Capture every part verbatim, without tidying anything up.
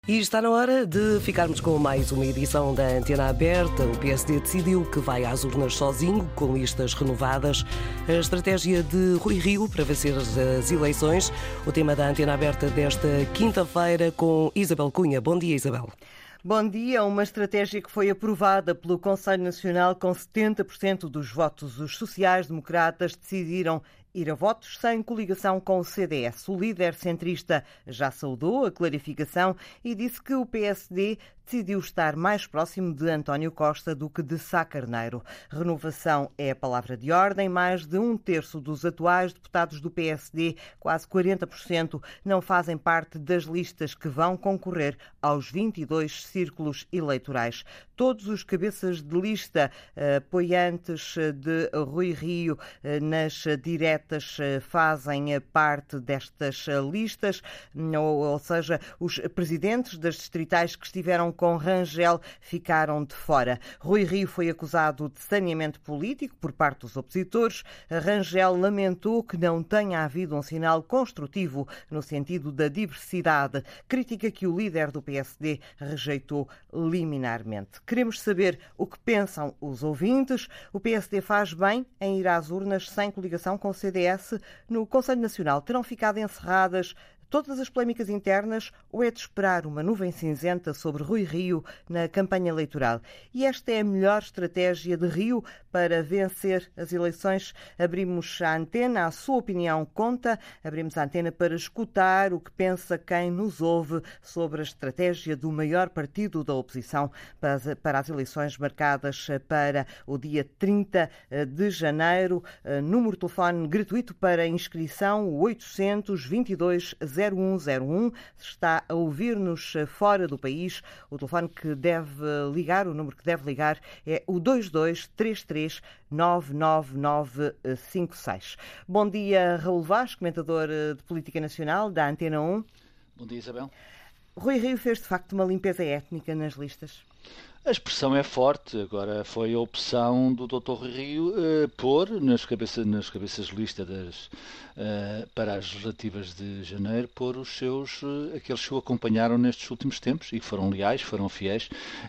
E está na hora de ficarmos com mais uma edição da Antena Aberta. O P S D decidiu que vai às urnas sozinho, com listas renovadas. A estratégia de Rui Rio para vencer as eleições. O tema da Antena Aberta desta quinta-feira com Isabel Cunha. Bom dia, Isabel. Bom dia. Uma estratégia que foi aprovada pelo Conselho Nacional com setenta por cento dos votos. Os sociais-democratas decidiram ir a votos sem coligação com o C D S. O líder centrista já saudou a clarificação e disse que o P S D decidiu estar mais próximo de António Costa do que de Sá Carneiro. Renovação é a palavra de ordem. Mais de um terço dos atuais deputados do P S D, quase quarenta por cento, não fazem parte das listas que vão concorrer aos vinte e dois círculos eleitorais. Todos os cabeças de lista apoiantes de Rui Rio nas diretas fazem parte destas listas, ou, ou seja, os presidentes das distritais que estiveram com Rangel ficaram de fora. Rui Rio foi acusado de saneamento político por parte dos opositores. Rangel lamentou que não tenha havido um sinal construtivo no sentido da diversidade, crítica que o líder do P S D rejeitou liminarmente. Queremos saber o que pensam os ouvintes. O P S D faz bem em ir às urnas sem coligação com o C D S. No Conselho Nacional terão ficado encerradas todas as polémicas internas ou é de esperar uma nuvem cinzenta sobre Rui Rio na campanha eleitoral? E esta é a melhor estratégia de Rio para vencer as eleições? Abrimos a antena, a sua opinião conta. Abrimos a antena para escutar o que pensa quem nos ouve sobre a estratégia do maior partido da oposição para as eleições marcadas para o dia trinta de janeiro. Número de telefone gratuito para inscrição, oitocentos, vinte e dois, zero um zero um. Se está a ouvir-nos fora do país, o telefone que deve ligar, o número que deve ligar é o dois dois três três nove nove nove cinco seis. Bom dia, Raul Vaz, comentador de Política Nacional da Antena um. Bom dia, Isabel. Rui Rio fez, de facto, uma limpeza étnica nas listas? A expressão é forte. Agora foi a opção do doutor Rui Rio uh, pôr nas cabeças, nas cabeças de lista das, uh, para as legislativas de janeiro, pôr os seus, uh, aqueles que o acompanharam nestes últimos tempos e que foram leais, foram fiéis.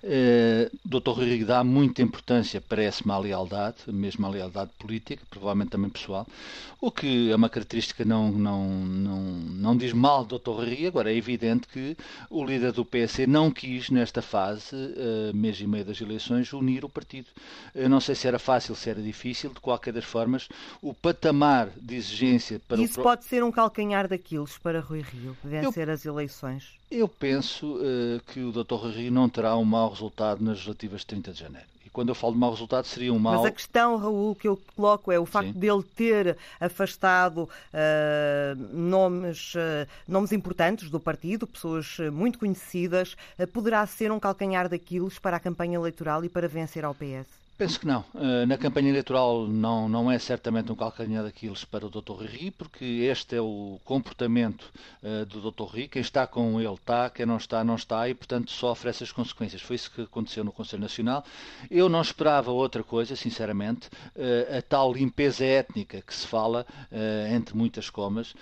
Uh, o doutor Rui Rio dá muita importância, parece-me, à lealdade, mesmo à lealdade política, provavelmente também pessoal, o que é uma característica não, não, não, não diz mal do doutor Rui Rio. Agora é evidente que o líder do P S D não quis, nesta fase, uh, mês e meio das eleições, unir o partido. Eu não sei se era fácil, se era difícil. De qualquer das formas, o patamar de exigência para Isso o... Isso pode ser um calcanhar daqueles para Rui Rio, vencer eu, as eleições? Eu penso uh, que o doutor Rui Rio não terá um mau resultado nas legislativas de trinta de janeiro. Quando eu falo de mau resultado, seria um mau... Mas a questão, Raul, que eu coloco é o facto Sim. dele ter afastado uh, nomes, uh, nomes importantes do partido, pessoas muito conhecidas, uh, poderá ser um calcanhar daqueles para a campanha eleitoral e para vencer ao P S? Penso que não. Na campanha eleitoral não, não é certamente um calcanhar daqueles para o doutor Rui Rio, porque este é o comportamento uh, do doutor Rui. Quem está com ele está, quem não está, não está e, portanto, sofre essas consequências. Foi isso que aconteceu no Conselho Nacional. Eu não esperava outra coisa, sinceramente. Uh, a tal limpeza étnica que se fala, uh, entre muitas comas,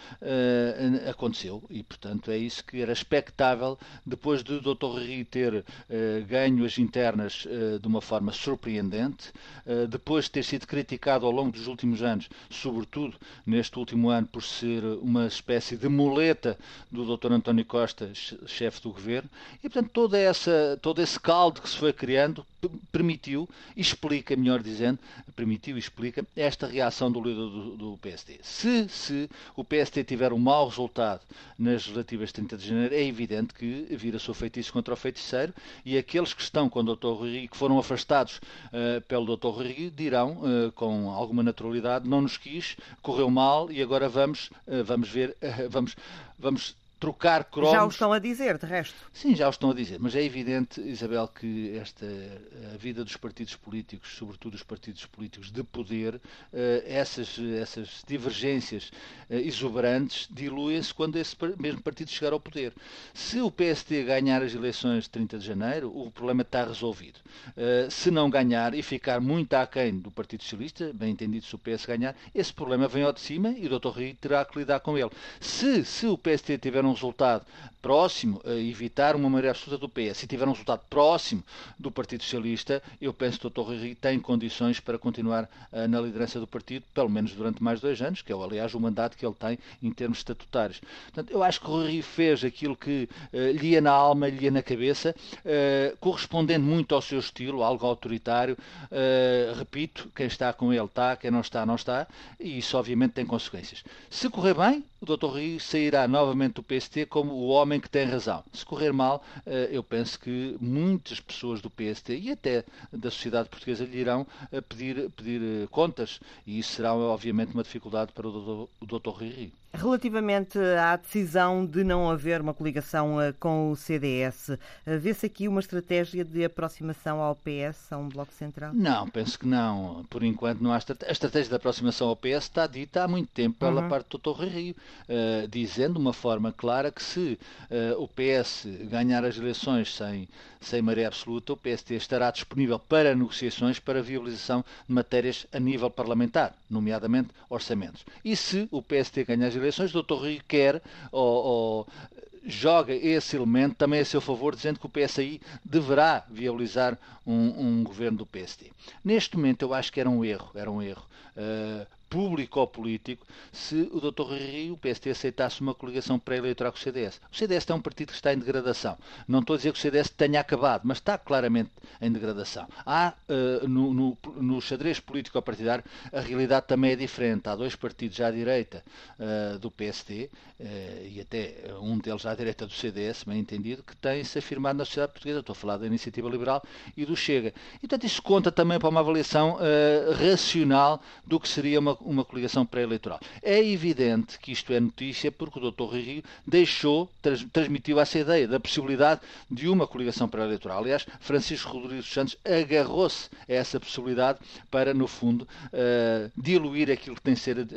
uh, aconteceu e, portanto, é isso que era expectável depois do doutor Rui ter uh, ganho as internas uh, de uma forma surpreendente. Depois de ter sido criticado ao longo dos últimos anos, sobretudo neste último ano, por ser uma espécie de muleta do doutor António Costa, chefe do governo, e portanto toda essa, todo esse caldo que se foi criando permitiu e explica, melhor dizendo, permitiu e explica esta reação do líder do, do P S D. Se, se o P S D tiver um mau resultado nas legislativas de trinta de janeiro, é evidente que vira-se o feitiço contra o feiticeiro e aqueles que estão com o doutor Rui Rio, que foram afastados uh, pelo doutor Rui Rio, dirão uh, com alguma naturalidade: não nos quis, correu mal e agora vamos, uh, vamos ver, uh, vamos, vamos trocar cromos. Já o estão a dizer, de resto. Sim, já o estão a dizer, mas é evidente, Isabel, que esta, a vida dos partidos políticos, sobretudo os partidos políticos de poder, essas, essas divergências exuberantes diluem-se quando esse mesmo partido chegar ao poder. Se o P S D ganhar as eleições de trinta de janeiro, o problema está resolvido. Se não ganhar e ficar muito aquém do Partido Socialista, bem entendido, se o P S ganhar, esse problema vem ao de cima e o doutor Rui terá que lidar com ele. Se, se o P S D tiver um um resultado próximo, a evitar uma maioria absoluta do P S, se tiver um resultado próximo do Partido Socialista, eu penso que o doutor Rui Rio tem condições para continuar uh, na liderança do partido, pelo menos durante mais dois anos, que é, aliás, o mandato que ele tem em termos estatutários. Portanto, eu acho que o Rui Rio fez aquilo que uh, lhe ia na alma, lhe ia na cabeça, uh, correspondendo muito ao seu estilo, algo autoritário. Uh, repito, quem está com ele está, quem não está, não está, e isso obviamente tem consequências. Se correr bem, o doutor Rui Rio sairá novamente do P S T como o homem que tem razão. Se correr mal, uh, eu penso que muitas pessoas do P S T e até da sociedade portuguesa lhe irão uh, pedir, pedir uh, contas, e isso será obviamente uma dificuldade para o doutor, o doutor Rui Rio. Relativamente à decisão de não haver uma coligação com o C D S, vê-se aqui uma estratégia de aproximação ao P S, a um bloco central? Não, penso que não. Por enquanto não há estratégia. A estratégia de aproximação ao P S está dita há muito tempo pela uhum. parte do doutor Rui Rio, uh, dizendo de uma forma clara que se uh, o P S ganhar as eleições sem, sem maioria absoluta, o P S T estará disponível para negociações para viabilização de matérias a nível parlamentar, nomeadamente orçamentos. E se o P S T ganhar as eleições, o doutor Rui quer ou, ou joga esse elemento também a seu favor, dizendo que o P S I deverá viabilizar um, um governo do P S T. Neste momento eu acho que era um erro, era um erro uh, público ou político, se o doutor Rui Rio, o P S T, aceitasse uma coligação pré-eleitoral com o C D S. O C D S é um partido que está em degradação. Não estou a dizer que o C D S tenha acabado, mas está claramente em degradação. Há, uh, no, no, no xadrez político-partidário, a realidade também é diferente. Há dois partidos à direita uh, do P S T, uh, e até um deles à direita do C D S, bem entendido, que têm-se afirmado na sociedade portuguesa. Estou a falar da Iniciativa Liberal e do Chega. E, portanto, isso conta também para uma avaliação uh, racional do que seria uma uma coligação pré-eleitoral. É evidente que isto é notícia porque o doutor Rui Rio deixou, trans, transmitiu essa ideia da possibilidade de uma coligação pré-eleitoral. Aliás, Francisco Rodrigues dos Santos agarrou-se a essa possibilidade para, no fundo, uh, diluir aquilo que tem de ser uh,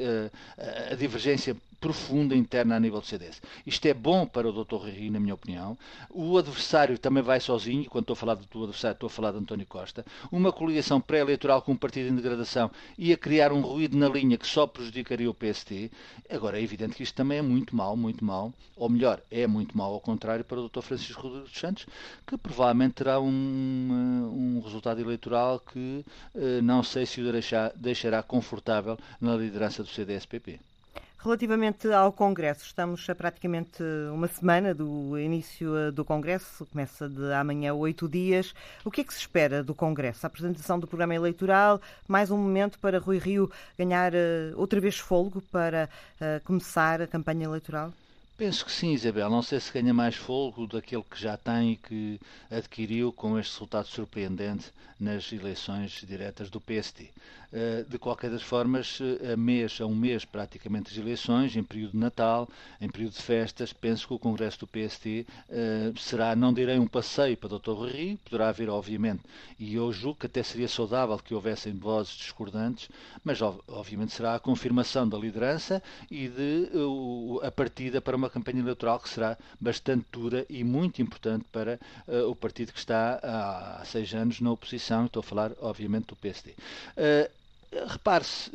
a divergência profunda interna a nível do C D S. Isto é bom para o doutor Rui Rio, na minha opinião. O adversário também vai sozinho, quando estou a falar do adversário, estou a falar de António Costa. Uma coligação pré-eleitoral com um partido em degradação ia criar um ruído na linha que só prejudicaria o P S T. Agora, é evidente que isto também é muito mau, muito mau, ou melhor, é muito mau ao contrário para o doutor Francisco Rodrigues dos Santos, que provavelmente terá um, um resultado eleitoral que eh, não sei se o deixar, deixará confortável na liderança do C D S P P. Relativamente ao Congresso, estamos a praticamente uma semana do início do Congresso, começa de amanhã oito dias. O que é que se espera do Congresso? A apresentação do programa eleitoral, mais um momento para Rui Rio ganhar outra vez fôlego para começar a campanha eleitoral? Penso que sim, Isabel. Não sei se ganha mais fôlego daquele que já tem e que adquiriu com este resultado surpreendente nas eleições diretas do P S T. De qualquer das formas, a, mês, a um mês praticamente das eleições, em período de Natal, em período de festas, penso que o Congresso do P S T será, não direi um passeio para o doutor Rui Rio, poderá haver, obviamente, e eu julgo que até seria saudável que houvessem vozes discordantes, mas obviamente será a confirmação da liderança e de a partida para uma campanha eleitoral que será bastante dura e muito importante para uh, o partido que está há, há seis anos na oposição. Estou a falar, obviamente, do P S D. Uh, Repare-se,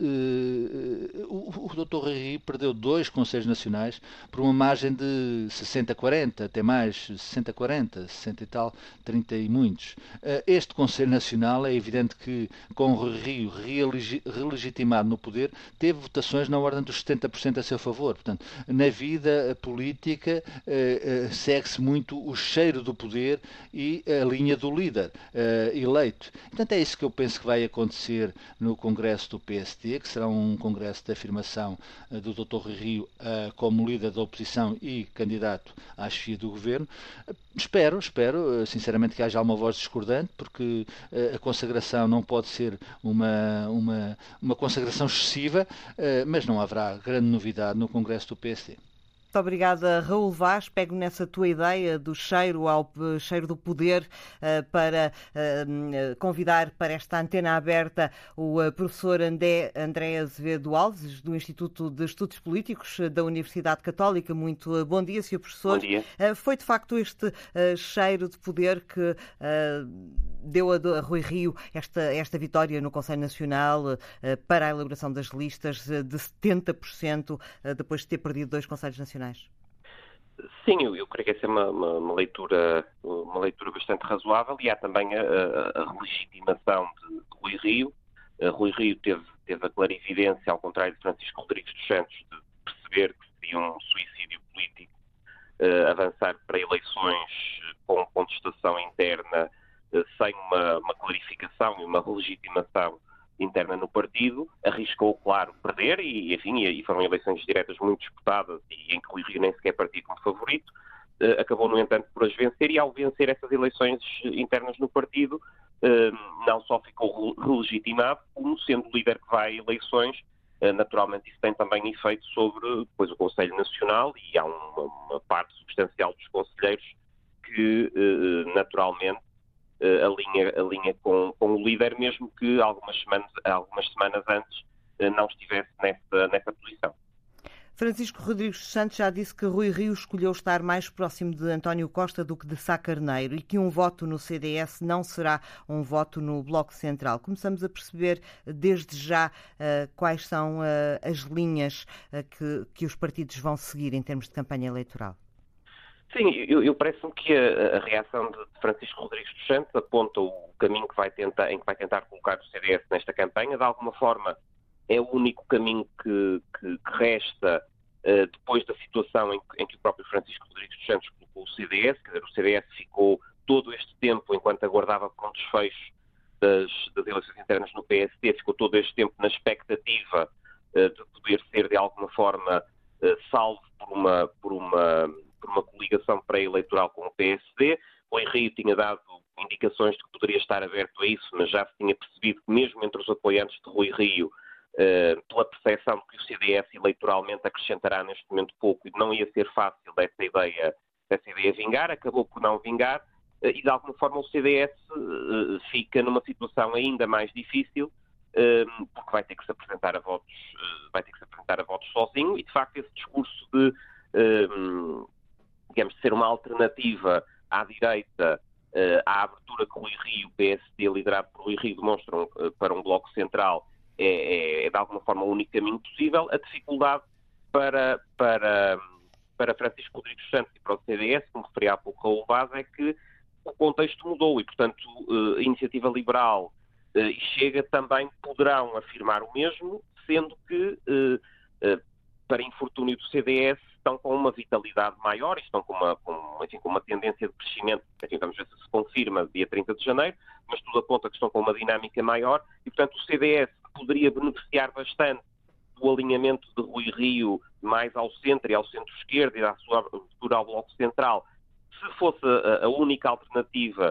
uh, o, o doutor Rui Rio perdeu dois Conselhos Nacionais por uma margem de sessenta a quarenta, até mais, sessenta a quarenta, sessenta e tal, trinta e muitos. Uh, este Conselho Nacional, é evidente que com o Rui Rio relegitimado no poder, teve votações na ordem dos setenta por cento a seu favor. Portanto, na vida política uh, uh, segue-se muito o cheiro do poder e a linha do líder uh, eleito. Portanto, é isso que eu penso que vai acontecer no Congresso do P S T, que será um congresso de afirmação uh, do doutor Rui Rio uh, como líder da oposição e candidato à chefia do governo. Uh, espero, espero, uh, sinceramente, que haja uma voz discordante, porque uh, a consagração não pode ser uma, uma, uma consagração excessiva, uh, mas não haverá grande novidade no congresso do P S T. Muito obrigada, Raul Vaz. Pego nessa tua ideia do cheiro ao cheiro do poder uh, para uh, convidar para esta antena aberta o uh, professor André, André Azevedo Alves, do Instituto de Estudos Políticos da Universidade Católica. Muito uh, bom dia, senhor professor. Bom dia. Uh, foi de facto este uh, cheiro de poder que uh, deu a, a Rui Rio esta, esta vitória no Conselho Nacional uh, para a elaboração das listas uh, de setenta por cento uh, depois de ter perdido dois Conselhos Nacionais? Sim, eu, eu creio que essa é uma, uma, uma leitura, uma leitura bastante razoável, e há também a, a, a legitimação de, de Rui Rio. Uh, Rui Rio teve, teve a clarividência, ao contrário de Francisco Rodrigues dos Santos, de perceber que seria um suicídio político uh, avançar para eleições com contestação interna, uh, sem uma, uma clarificação e uma legitimação interna no partido. Arriscou, claro, perder, e, enfim, e foram eleições diretas muito disputadas e em que Rui Rio nem sequer partia como favorito. Uh, acabou, no entanto, por as vencer, e ao vencer essas eleições internas no partido, uh, não só ficou relegitimado, como sendo líder que vai a eleições, uh, naturalmente isso tem também efeito sobre depois o Conselho Nacional, e há uma, uma parte substancial dos conselheiros que, uh, naturalmente, Uh, alinha, alinha com, com o líder, mesmo que algumas semanas, algumas semanas antes uh, não estivesse nessa, nessa posição. Francisco Rodrigues dos Santos já disse que Rui Rio escolheu estar mais próximo de António Costa do que de Sá Carneiro, e que um voto no C D S não será um voto no Bloco Central. Começamos a perceber desde já uh, quais são uh, as linhas uh, que, que os partidos vão seguir em termos de campanha eleitoral. Sim, eu, eu parece-me que a, a reação de Francisco Rodrigues dos Santos aponta o caminho que vai tentar, em que vai tentar colocar o C D S nesta campanha. De alguma forma, é o único caminho que, que, que resta uh, depois da situação em que, em que o próprio Francisco Rodrigues dos Santos colocou o C D S. Quer dizer, o C D S ficou todo este tempo, enquanto aguardava por um desfecho das, das eleições internas no P S D, ficou todo este tempo na expectativa uh, de poder ser, de alguma forma, uh, salvo por uma... Por uma por uma coligação pré-eleitoral com o P S D. O Rui Rio tinha dado indicações de que poderia estar aberto a isso, mas já se tinha percebido que mesmo entre os apoiantes de Rui Rio, eh, pela percepção de que o C D S eleitoralmente acrescentará neste momento pouco, e não ia ser fácil essa ideia, essa ideia vingar, acabou por não vingar, eh, e de alguma forma o C D S eh, fica numa situação ainda mais difícil, eh, porque vai ter que se apresentar a votos, eh, vai ter que se apresentar a votos sozinho, e de facto esse discurso de eh, digamos, de ser uma alternativa à direita, uh, à abertura que Rui Rio, o P S D liderado por Rui Rio, demonstram uh, para um bloco central, é, é de alguma forma o único caminho possível. A dificuldade para, para, para Francisco Rodrigues dos Santos e para o C D S, como referia há pouco Raul Vaz, é que o contexto mudou, e, portanto, uh, a Iniciativa Liberal uh, e Chega também poderão afirmar o mesmo, sendo que, uh, uh, para infortúnio do C D S, estão com uma vitalidade maior, estão com uma, com, enfim, com uma tendência de crescimento, enfim, vamos ver se se confirma dia trinta de janeiro, mas tudo aponta que estão com uma dinâmica maior, e, portanto, o C D S poderia beneficiar bastante do alinhamento de Rui Rio mais ao centro e ao centro-esquerda, e da sua abertura ao Bloco Central, se fosse a, a única alternativa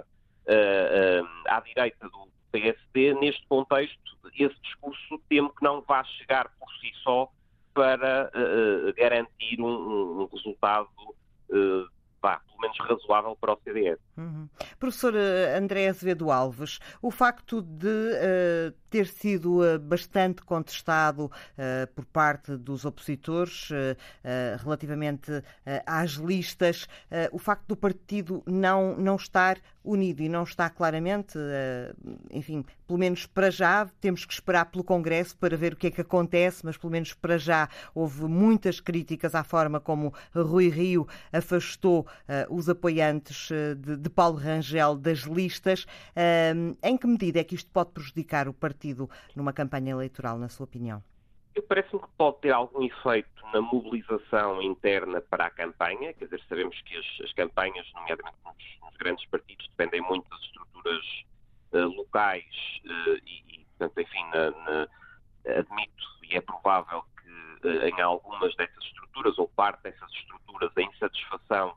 uh, uh, à direita do P S D. Neste contexto, esse discurso temo que não vá chegar por si só para uh, garantir um, um resultado uh, pá, pelo menos razoável para o C D S. Uhum. Professor André Azevedo Alves, o facto de uh, ter sido uh, bastante contestado uh, por parte dos opositores uh, uh, relativamente uh, às listas, uh, o facto do partido não, não estar unido e não está claramente, uh, enfim, pelo menos para já, temos que esperar pelo Congresso para ver o que é que acontece, mas pelo menos para já houve muitas críticas à forma como Rui Rio afastou uh, os apoiantes uh, de, de Paulo Rangel das listas. Uh, em que medida é que isto pode prejudicar o partido numa campanha eleitoral, na sua opinião? Eu parece-me que pode ter algum efeito na mobilização interna para a campanha. Quer dizer, sabemos que as, as campanhas, nomeadamente nos, nos grandes partidos, dependem muito das estruturas uh, locais uh, e, e, portanto, enfim, na, na, admito e é provável que uh, em algumas dessas estruturas, ou parte dessas estruturas, a insatisfação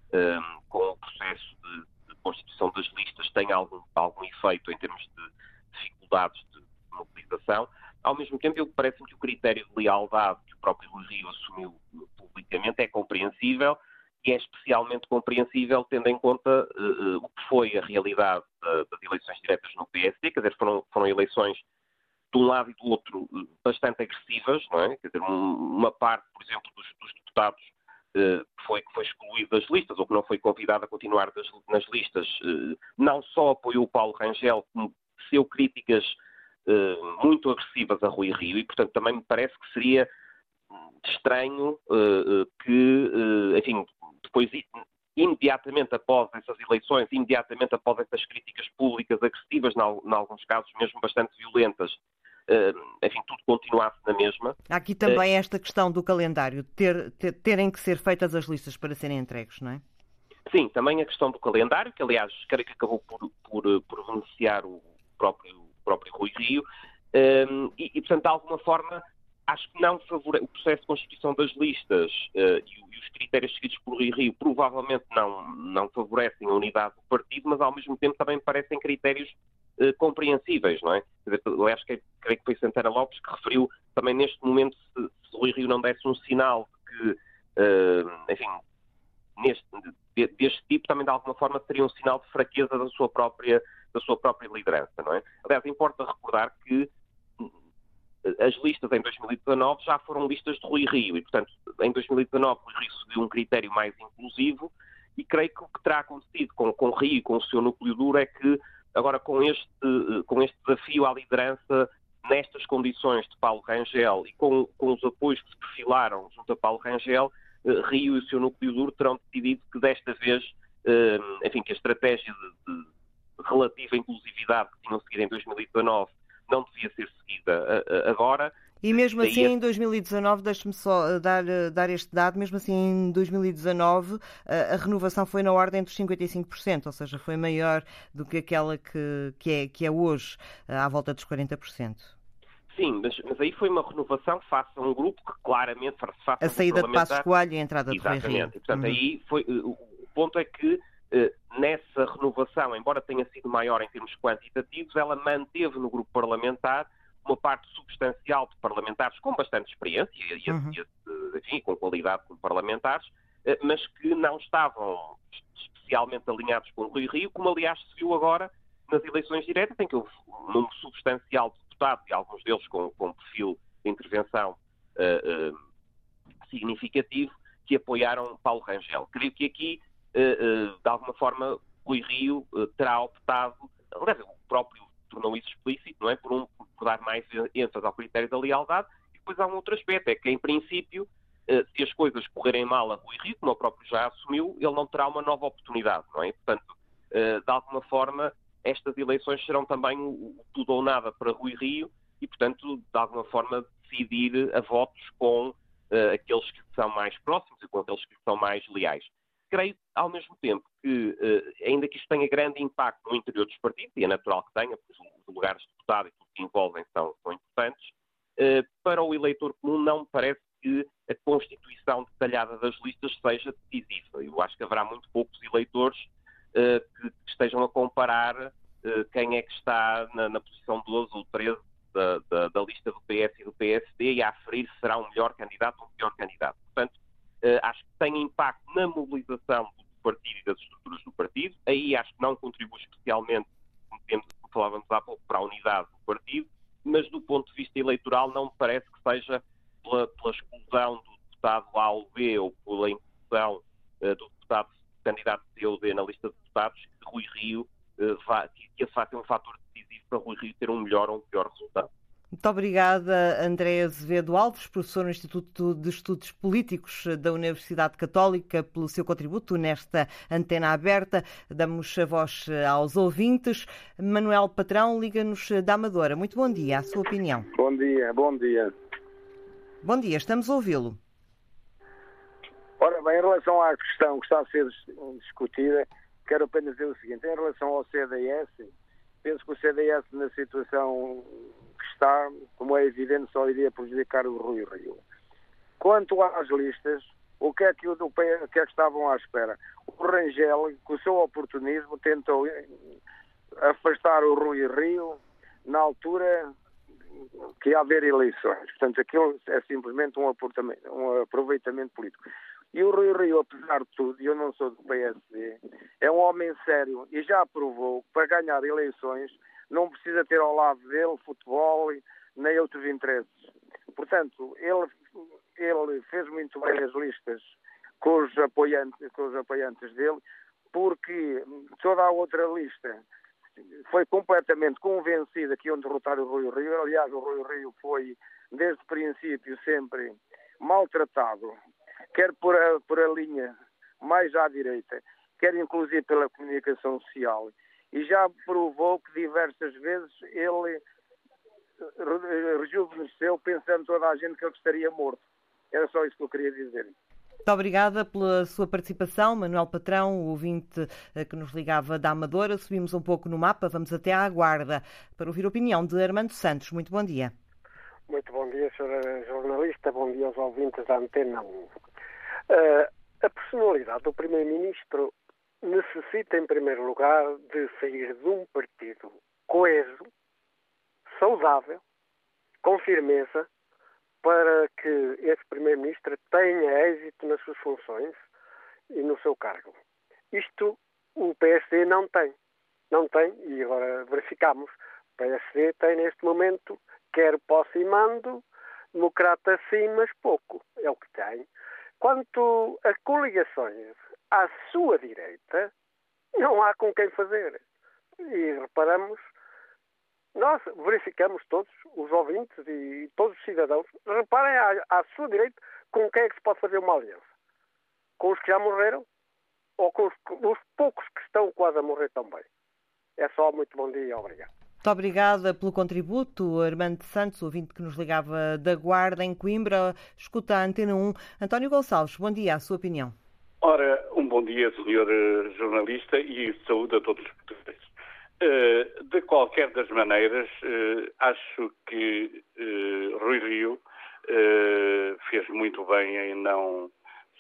um, com o processo de, de constituição das listas tenha algum, algum efeito em termos de dificuldades de mobilização. Ao mesmo tempo, eu parece-me que o critério de lealdade que o próprio Rui Rio assumiu publicamente é compreensível, e é especialmente compreensível tendo em conta uh, o que foi a realidade uh, das eleições diretas no P S D. Quer dizer, foram, foram eleições de um lado e do outro uh, bastante agressivas, não é? Quer dizer, um, uma parte, por exemplo, dos, dos deputados uh, que, foi, que foi excluído das listas, ou que não foi convidado a continuar das, nas listas, uh, não só apoiou o Paulo Rangel, como teceu críticas Uh, muito agressivas a Rui Rio, e, portanto, também me parece que seria estranho que, enfim, depois, imediatamente após essas eleições, imediatamente após essas críticas públicas agressivas, em alguns casos mesmo bastante violentas, enfim, tudo continuasse na mesma. Há aqui também esta questão do calendário, ter, ter, terem que ser feitas as listas para serem entregues, não é? Sim, também a questão do calendário, que aliás creio que acabou por, por, por beneficiar o próprio, o próprio Rui Rio, um, e, e portanto de alguma forma acho que não favorece o processo de constituição das listas uh, e, e os critérios seguidos por Rui Rio provavelmente não, não favorecem a unidade do partido, mas ao mesmo tempo também me parecem critérios uh, compreensíveis, não é? Aliás, creio que foi Santana Lopes que referiu também neste momento se, se Rui Rio não desse um sinal que, uh, enfim, neste, de, deste tipo também de alguma forma seria um sinal de fraqueza da sua própria, da sua própria liderança, não é? Aliás, importa recordar que as listas em dois mil e dezanove já foram listas de Rui Rio e, portanto, em dois mil e dezanove Rui Rio seguiu um critério mais inclusivo e creio que o que terá acontecido com, com Rio e com o seu núcleo duro é que agora com este, com este desafio à liderança nestas condições de Paulo Rangel e com, com os apoios que se perfilaram junto a Paulo Rangel, Rio e o seu núcleo duro terão decidido que desta vez, enfim, que a estratégia de, de relativa inclusividade que tinham seguido em dois mil e dezanove não devia ser seguida agora. E mesmo assim, em dois mil e dezanove, deixe-me só dar, dar este dado, mesmo assim, em dois mil e dezanove, a renovação foi na ordem dos cinquenta e cinco por cento, ou seja, foi maior do que aquela que, que, é, que é hoje, à volta dos quarenta por cento. Sim, mas, mas aí foi uma renovação face a um grupo que claramente... Face a saída de Passos Coelho e a entrada de Rui Rio. Exatamente. E, portanto, uhum. aí foi... O ponto é que nessa renovação, embora tenha sido maior em termos quantitativos, ela manteve no grupo parlamentar uma parte substancial de parlamentares com bastante experiência e, uhum. e enfim, com qualidade como parlamentares, mas que não estavam especialmente alinhados com o Rui Rio, como aliás se viu agora nas eleições diretas, em que houve um número substancial de deputados, e alguns deles com, com perfil de intervenção uh, uh, significativo, que apoiaram Paulo Rangel. Creio que aqui de alguma forma, Rui Rio terá optado, aliás, o próprio tornou isso explícito, não é? Por, um, por dar mais ênfase ao critério da lealdade, e depois há um outro aspecto, é que, em princípio, se as coisas correrem mal a Rui Rio, como ele próprio já assumiu, ele não terá uma nova oportunidade, não é? Portanto, de alguma forma, estas eleições serão também o tudo ou nada para Rui Rio, e, portanto, de alguma forma, decidir a votos com aqueles que são mais próximos e com aqueles que são mais leais. Creio, ao mesmo tempo, que, ainda que isto tenha grande impacto no interior dos partidos, e é natural que tenha, porque os lugares de deputado e tudo que envolvem são, são importantes, para o eleitor comum não me parece que a constituição detalhada das listas seja decisiva. Eu acho que haverá muito poucos eleitores que estejam a comparar quem é que está na, na posição doze ou treze da, da, da lista do P S e do P S D e a aferir se será um melhor candidato ou um pior candidato. Portanto, Uh, acho que tem impacto na mobilização do partido e das estruturas do partido. Aí acho que não contribui especialmente, como, temos, como falávamos há pouco, para a unidade do partido, mas do ponto de vista eleitoral não me parece que seja pela, pela exclusão do deputado A ou B ou pela inclusão uh, do deputado candidato C ou D na lista de deputados que Rui Rio uh, vai, que esse vai ser um fator decisivo para Rui Rio ter um melhor ou um pior resultado. Muito obrigada, André Azevedo Alves, professor no Instituto de Estudos Políticos da Universidade Católica, pelo seu contributo nesta antena aberta. Damos a voz aos ouvintes. Manuel Patrão, liga-nos da Amadora. Muito bom dia, a sua opinião. Bom dia, bom dia. Bom dia, estamos a ouvi-lo. Ora bem, em relação à questão que está a ser discutida, quero apenas dizer o seguinte. Em relação ao C D S, penso que o C D S, na situação que está, como é evidente, só iria prejudicar o Rui Rio. Quanto às listas, o que é que, o, o que, é que estavam à espera? O Rangel, com o seu oportunismo, tentou afastar o Rui Rio na altura que ia haver eleições. Portanto, aquilo é simplesmente um, um aproveitamento político. E o Rui Rio, apesar de tudo, e eu não sou do P S D, é um homem sério e já provou que para ganhar eleições não precisa ter ao lado dele futebol nem outros interesses. Portanto, ele, ele fez muito bem as listas com os, apoiantes, com os apoiantes dele, porque toda a outra lista foi completamente convencida que iam derrotar o Rui Rio. Aliás, o Rui Rio foi, desde o princípio, sempre maltratado, quer por a, por a linha mais à direita, quer inclusive pela comunicação social, e já provou que diversas vezes ele rejuvenesceu pensando toda a gente que ele estaria morto. Era só isso que eu queria dizer. Muito obrigada pela sua participação, Manuel Patrão, o ouvinte que nos ligava da Amadora. Subimos um pouco no mapa, vamos até à Guarda para ouvir a opinião de Armando Santos. Muito bom dia. Muito bom dia, senhora jornalista, bom dia aos ouvintes da Antena um. Uh, a personalidade do Primeiro-Ministro necessita, em primeiro lugar, de sair de um partido coeso, saudável, com firmeza, para que esse Primeiro-Ministro tenha êxito nas suas funções e no seu cargo. Isto o P S D não tem. Não tem, e agora verificamos. O P S D tem neste momento, quer posse e mando, democrata sim, mas pouco. É o que tem. Quanto a coligações à sua direita, não há com quem fazer. E reparamos, nós verificamos todos, os ouvintes e todos os cidadãos, reparem à, à sua direita com quem é que se pode fazer uma aliança. Com os que já morreram ou com os, os poucos que estão quase a morrer também. É só, muito bom dia e obrigado. Muito obrigada pelo contributo, Armando Santos, ouvinte que nos ligava da Guarda, em Coimbra. Escuta a Antena um. António Gonçalves, bom dia, a sua opinião. Ora, um bom dia, senhor jornalista, e saúde a todos os portugueses. Uh, de qualquer das maneiras, uh, acho que uh, Rui Rio uh, fez muito bem em não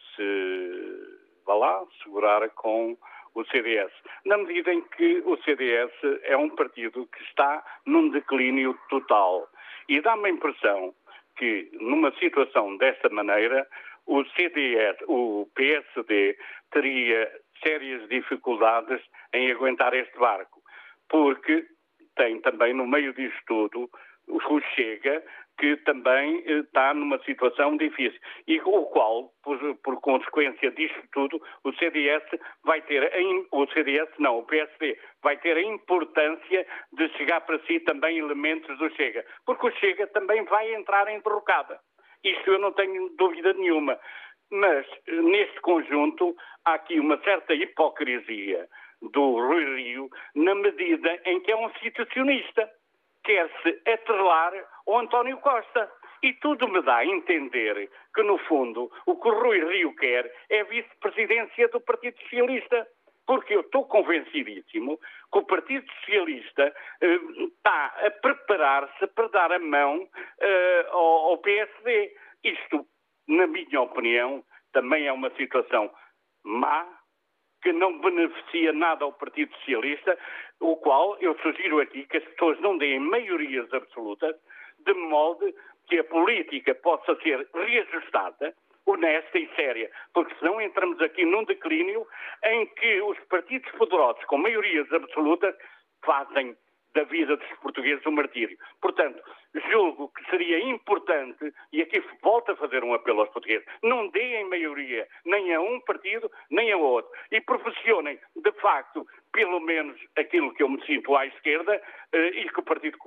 se, vá lá, segurar com o C D S, na medida em que o C D S é um partido que está num declínio total. E dá-me a impressão que, numa situação desta maneira, o C D S, o P S D, teria sérias dificuldades em aguentar este barco, porque tem também no meio disto tudo o Chega, que também eh, está numa situação difícil, e o qual, por, por consequência disto tudo, o C D S vai ter, a, o C D S não, o P S D, vai ter a importância de chegar para si também elementos do Chega, porque o Chega também vai entrar em derrocada. Isto eu não tenho dúvida nenhuma. Mas, neste conjunto, há aqui uma certa hipocrisia do Rui Rio, na medida em que é um situacionista. Quer-se atrelar ao António Costa. E tudo me dá a entender que, no fundo, o que o Rui Rio quer é a vice-presidência do Partido Socialista. Porque eu estou convencidíssimo que o Partido Socialista eh, está a preparar-se para dar a mão eh, ao, ao P S D. Isto, na minha opinião, também é uma situação má, que não beneficia nada ao Partido Socialista, o qual eu sugiro aqui que as pessoas não deem maiorias absolutas, de modo que a política possa ser reajustada, honesta e séria, porque senão entramos aqui num declínio em que os partidos poderosos com maiorias absolutas fazem da vida dos portugueses um martírio. Portanto, julgo que seria importante, e aqui volto a fazer um apelo aos portugueses, não deem maioria nem a um partido, nem a outro, e professionem, de facto, pelo menos aquilo que eu me sinto à esquerda, eh, e que o Partido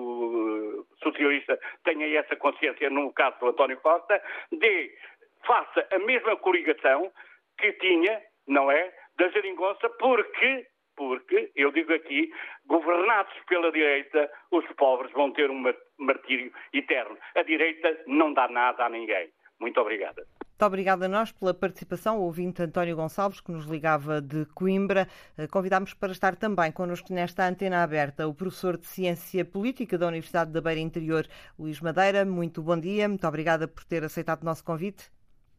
Socialista tenha essa consciência no caso do António Costa, de faça a mesma coligação que tinha, não é, da geringonça, porque, porque, eu digo aqui, governados pela direita, os pobres vão ter um martírio eterno. A direita não dá nada a ninguém. Muito obrigada. Muito obrigada a nós pela participação, o ouvinte António Gonçalves, que nos ligava de Coimbra. Convidámos para estar também connosco nesta antena aberta o professor de Ciência Política da Universidade da Beira Interior, Luís Madeira. Muito bom dia, muito obrigada por ter aceitado o nosso convite.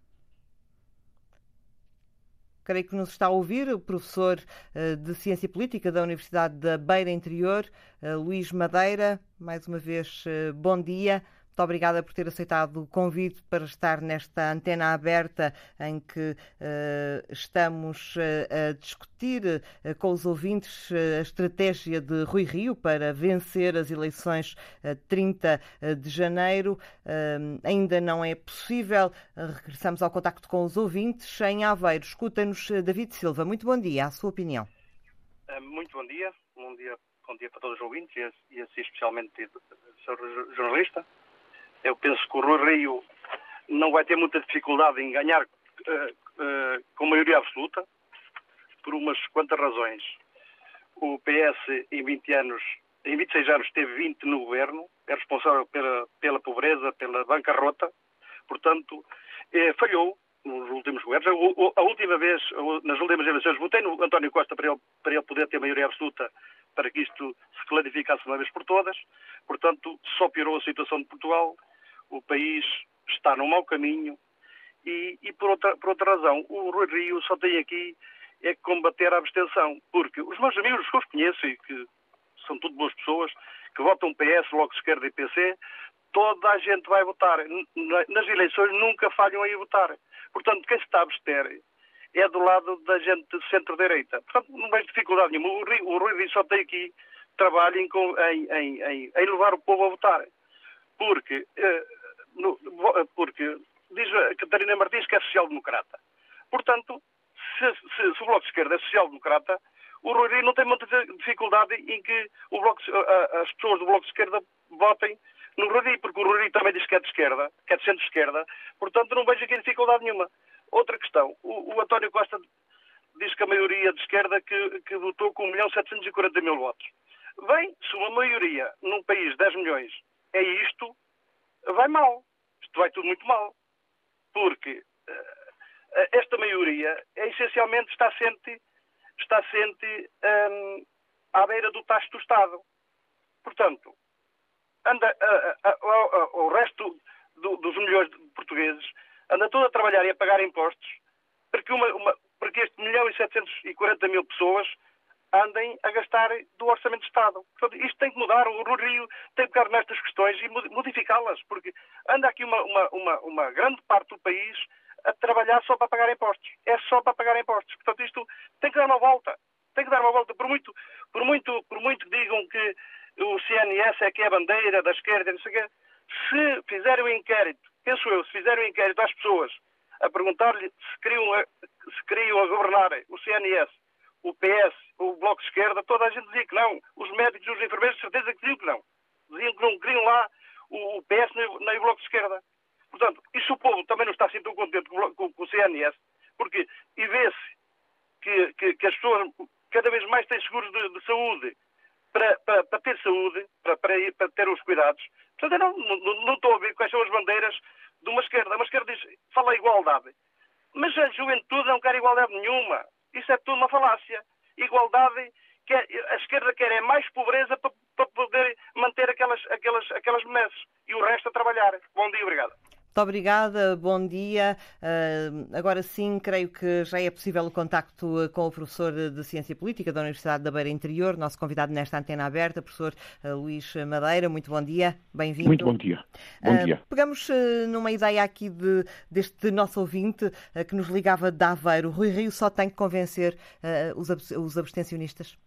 Creio que nos está a ouvir o professor de Ciência Política da Universidade da Beira Interior, Luís Madeira. Mais uma vez, bom dia. Muito obrigada por ter aceitado o convite para estar nesta antena aberta em que uh, estamos uh, a discutir uh, com os ouvintes uh, a estratégia de Rui Rio para vencer as eleições uh, trinta de janeiro. Uh, ainda não é possível. Uh, regressamos ao contacto com os ouvintes em Aveiro. Escuta-nos uh, David Silva. Muito bom dia. A sua opinião. Uh, muito bom dia. Bom dia. Bom dia para todos os ouvintes e, e assim especialmente o senhor jornalista. Eu penso que o Rui Rio não vai ter muita dificuldade em ganhar uh, uh, com maioria absoluta, por umas quantas razões. O P S em vinte anos, em vinte e seis anos teve vinte no governo, é responsável pela, pela pobreza, pela bancarrota, portanto, eh, falhou nos últimos governos. A, a última vez, nas últimas eleições, votei no António Costa para ele, para ele poder ter maioria absoluta, para que isto se clarificasse de uma vez por todas. Portanto, só piorou a situação de Portugal. O país está num mau caminho e, e por, outra, por outra razão, o Rui Rio só tem aqui é combater a abstenção, porque os meus amigos, os que eu conheço, e que são tudo boas pessoas, que votam P S, Bloco de Esquerda e P C, toda a gente vai votar. Nas eleições nunca falham em votar. Portanto, quem se está a abster é do lado da gente de centro-direita. Portanto, não vejo dificuldade nenhuma. O Rui, o Rui Rio só tem aqui trabalho em, em, em, em, em levar o povo a votar. Porque, eh, no, porque diz a Catarina Martins que é social-democrata. Portanto, se, se, se o Bloco de Esquerda é social-democrata, o Rui Rio não tem muita dificuldade em que o Bloco, as pessoas do Bloco de Esquerda votem no Rui Rio, porque o Rui Rio também diz que é de esquerda, que é de centro-esquerda, portanto não vejo aqui dificuldade nenhuma. Outra questão, o, o António Costa diz que a maioria de esquerda que, que votou com um milhão setecentos e quarenta mil votos. Bem, se uma maioria num país de dez milhões é isto, vai mal. Isto vai tudo muito mal. Porque uh, esta maioria é, essencialmente está sente, está sente um, à beira do tacho do Estado. Portanto, anda uh, uh, uh, uh, o resto do, dos milhões de portugueses anda todo a trabalhar e a pagar impostos para que, uma, uma, para que este milhão e setecentos e quarenta mil pessoas andem a gastar do Orçamento de Estado. Portanto, isto tem que mudar. O Rui Rio tem que pegar nestas questões e modificá-las, porque anda aqui uma, uma, uma, uma grande parte do país a trabalhar só para pagar impostos. É só para pagar impostos. Portanto, isto tem que dar uma volta. Tem que dar uma volta. Por muito, por muito, por muito que digam que o C N S é que é a bandeira da esquerda, não sei o quê, se fizerem um inquérito, penso eu, se fizerem um inquérito às pessoas a perguntar-lhe se queriam a, se queriam a governar o C N S, o P S, o Bloco de Esquerda, toda a gente dizia que não. Os médicos e os enfermeiros, de certeza que diziam que não. Diziam que não queriam lá o P S nem o Bloco de Esquerda. Portanto, e se o povo também não está assim tão contente com, com, com o C N S, porque e vê-se que, que, que as pessoas cada vez mais têm seguros de, de saúde para, para, para ter saúde, para, para, ir, para ter os cuidados. Portanto, eu não, não, não estou a ver quais são as bandeiras de uma esquerda. Uma esquerda diz, fala igualdade. Mas a juventude não quer igualdade nenhuma. Isso é tudo uma falácia. Igualdade, quer, a esquerda quer é mais pobreza para, para poder manter aquelas, aquelas, aquelas mesas. E o resto a trabalhar. Bom dia, obrigado. Muito obrigada, bom dia. Uh, agora sim, creio que já é possível o contacto com o professor de Ciência Política da Universidade da Beira Interior, nosso convidado nesta antena aberta, professor uh, Luís Madeira. Muito bom dia, bem-vindo. Muito bom dia. Bom uh, dia. Pegamos uh, numa ideia aqui de, deste nosso ouvinte uh, que nos ligava de Aveiro. Rui Rio só tem que convencer uh, os, ab- os abstencionistas?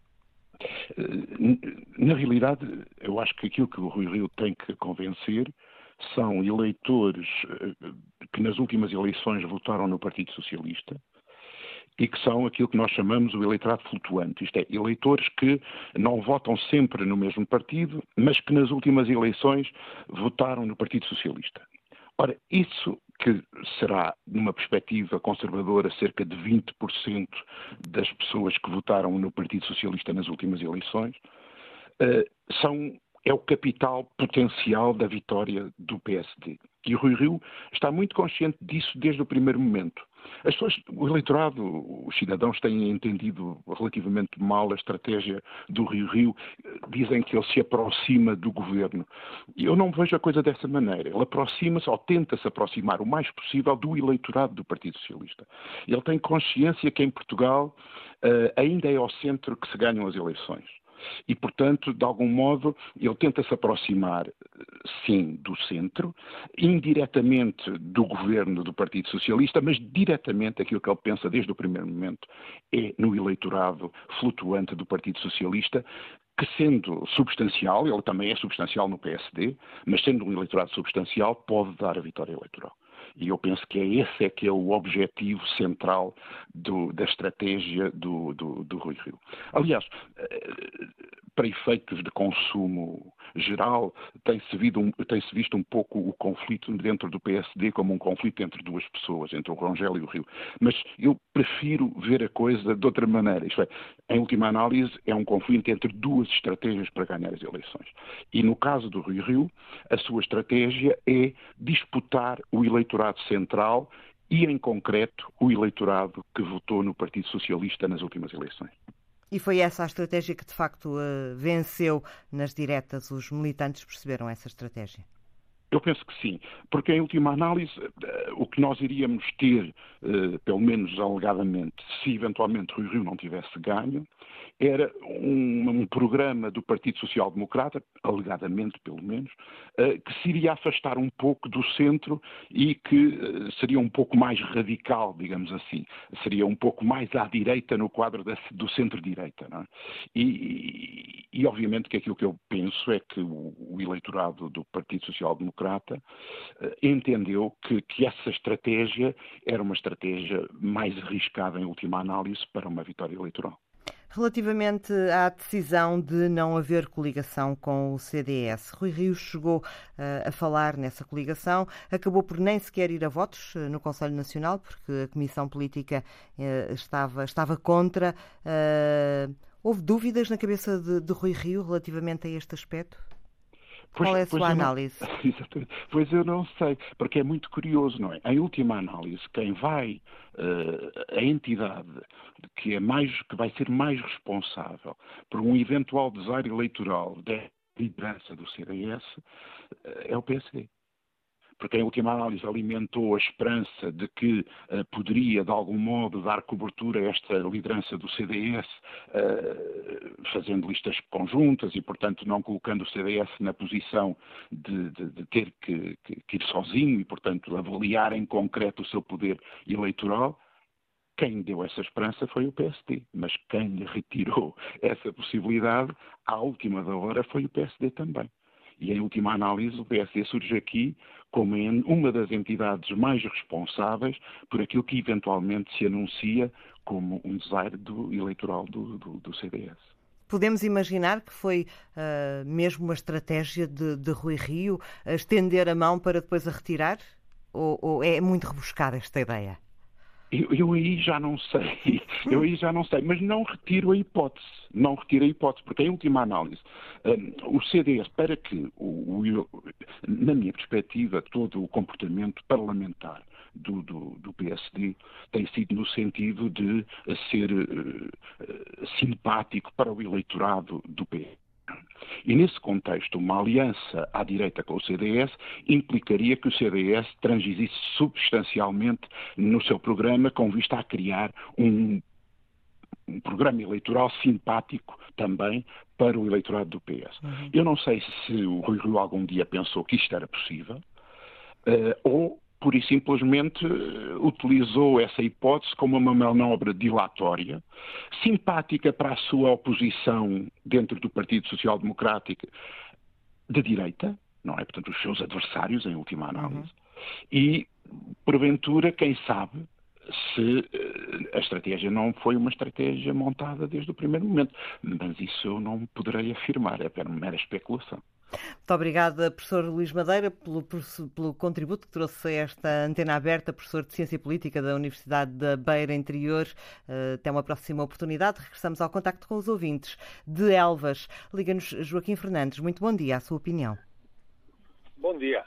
Na realidade, eu acho que aquilo que o Rui Rio tem que convencer são eleitores que nas últimas eleições votaram no Partido Socialista e que são aquilo que nós chamamos o eleitorado flutuante. Isto é, eleitores que não votam sempre no mesmo partido, mas que nas últimas eleições votaram no Partido Socialista. Ora, isso que será, numa perspectiva conservadora, cerca de vinte por cento das pessoas que votaram no Partido Socialista nas últimas eleições, são... é o capital potencial da vitória do P S D. E o Rui Rio está muito consciente disso desde o primeiro momento. As pessoas, o eleitorado, os cidadãos têm entendido relativamente mal a estratégia do Rui Rio, dizem que ele se aproxima do governo. E eu não vejo a coisa dessa maneira. Ele aproxima-se ou tenta se aproximar o mais possível do eleitorado do Partido Socialista. Ele tem consciência que em Portugal uh, ainda é ao centro que se ganham as eleições. E, portanto, de algum modo, ele tenta se aproximar, sim, do centro, indiretamente do governo do Partido Socialista, mas diretamente aquilo que ele pensa desde o primeiro momento é no eleitorado flutuante do Partido Socialista, que sendo substancial, ele também é substancial no P S D, mas sendo um eleitorado substancial, pode dar a vitória eleitoral. E eu penso que é esse é que é o objetivo central do, da estratégia do, do, do Rui Rio. Aliás, para efeitos de consumo geral, tem-se visto, um, tem-se visto um pouco o conflito dentro do P S D como um conflito entre duas pessoas, entre o Rangel e o Rio. Mas eu prefiro ver a coisa de outra maneira. Isto é, em última análise, é um conflito entre duas estratégias para ganhar as eleições. E no caso do Rui Rio, a sua estratégia é disputar o eleitorado central e, em concreto, o eleitorado que votou no Partido Socialista nas últimas eleições. E foi essa a estratégia que, de facto, venceu nas diretas? Os militantes perceberam essa estratégia? Eu penso que sim, porque em última análise o que nós iríamos ter, pelo menos alegadamente, se eventualmente Rui Rio não tivesse ganho, era um, um programa do Partido Social Democrata, alegadamente pelo menos, que se iria afastar um pouco do centro e que seria um pouco mais radical, digamos assim. Seria um pouco mais à direita no quadro da, do centro-direita. Não é? E, e, e obviamente que aquilo que eu penso é que o, o eleitorado do Partido Social Democrata entendeu que, que essa estratégia era uma estratégia mais arriscada em última análise para uma vitória eleitoral. Relativamente à decisão de não haver coligação com o C D S, Rui Rio chegou uh, a falar nessa coligação, acabou por nem sequer ir a votos uh, no Conselho Nacional, porque a Comissão Política uh, estava, estava contra. Uh, houve dúvidas na cabeça de, de Rui Rio relativamente a este aspecto? Pois, Qual é a sua análise? Não, exatamente. Pois eu não sei, porque é muito curioso, não é? Em última análise, quem vai, uh, a entidade que, é mais, que vai ser mais responsável por um eventual desaire eleitoral da liderança do C D S uh, é o P S D. Porque em última análise alimentou a esperança de que uh, poderia, de algum modo, dar cobertura a esta liderança do C D S, uh, fazendo listas conjuntas e, portanto, não colocando o C D S na posição de, de, de ter que, que, que ir sozinho e, portanto, avaliar em concreto o seu poder eleitoral. Quem deu essa esperança foi o P S D, mas quem lhe retirou essa possibilidade, à última da hora, foi o P S D também. E, em última análise, o P S D surge aqui como uma das entidades mais responsáveis por aquilo que eventualmente se anuncia como um desaire do eleitoral do, do, do C D S. Podemos imaginar que foi uh, mesmo uma estratégia de, de Rui Rio a estender a mão para depois a retirar? Ou, ou é muito rebuscada esta ideia? Eu, eu aí já não sei, eu aí já não sei, mas não retiro a hipótese, não retiro a hipótese, porque em última análise, um, o C D S, para que, o, o, na minha perspectiva, todo o comportamento parlamentar do, do, do P S D tem sido no sentido de ser uh, simpático para o eleitorado do P S D. E nesse contexto, uma aliança à direita com o C D S implicaria que o C D S transigisse substancialmente no seu programa com vista a criar um, um programa eleitoral simpático também para o eleitorado do P S. Uhum. Eu não sei se o Rui Rio algum dia pensou que isto era possível uh, ou pura e simplesmente utilizou essa hipótese como uma manobra dilatória, simpática para a sua oposição dentro do Partido Social Democrático de direita, não é? Portanto, os seus adversários, em última análise, uhum. E, porventura, quem sabe se a estratégia não foi uma estratégia montada desde o primeiro momento. Mas isso eu não poderei afirmar, é apenas mera especulação. Muito obrigada, professor Luís Madeira, pelo, pelo contributo que trouxe a esta antena aberta, professor de Ciência Política da Universidade da Beira Interior. Até uma próxima oportunidade. Regressamos ao contacto com os ouvintes de Elvas. Liga-nos Joaquim Fernandes. Muito bom dia, a sua opinião. Bom dia.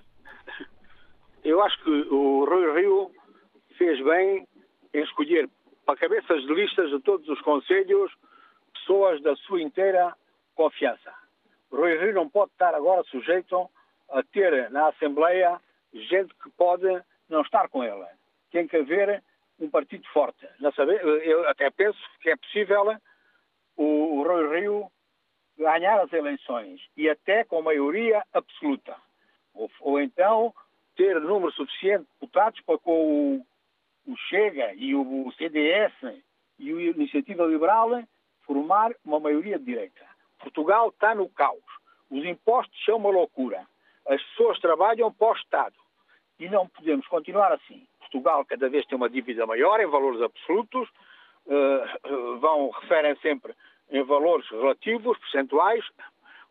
Eu acho que o Rui Rio fez bem em escolher para cabeças de listas de todos os conselhos pessoas da sua inteira confiança. Rui Rio não pode estar agora sujeito a ter na Assembleia gente que pode não estar com ele. Tem que haver um partido forte. Eu até penso que é possível o Rui Rio ganhar as eleições e até com maioria absoluta. Ou, ou então ter número suficiente de deputados para com o, o Chega e o C D S e a Iniciativa Liberal formar uma maioria de direita. Portugal está no caos. Os impostos são uma loucura. As pessoas trabalham para o Estado. E não podemos continuar assim. Portugal cada vez tem uma dívida maior em valores absolutos. Uh, vão, referem sempre em valores relativos, percentuais.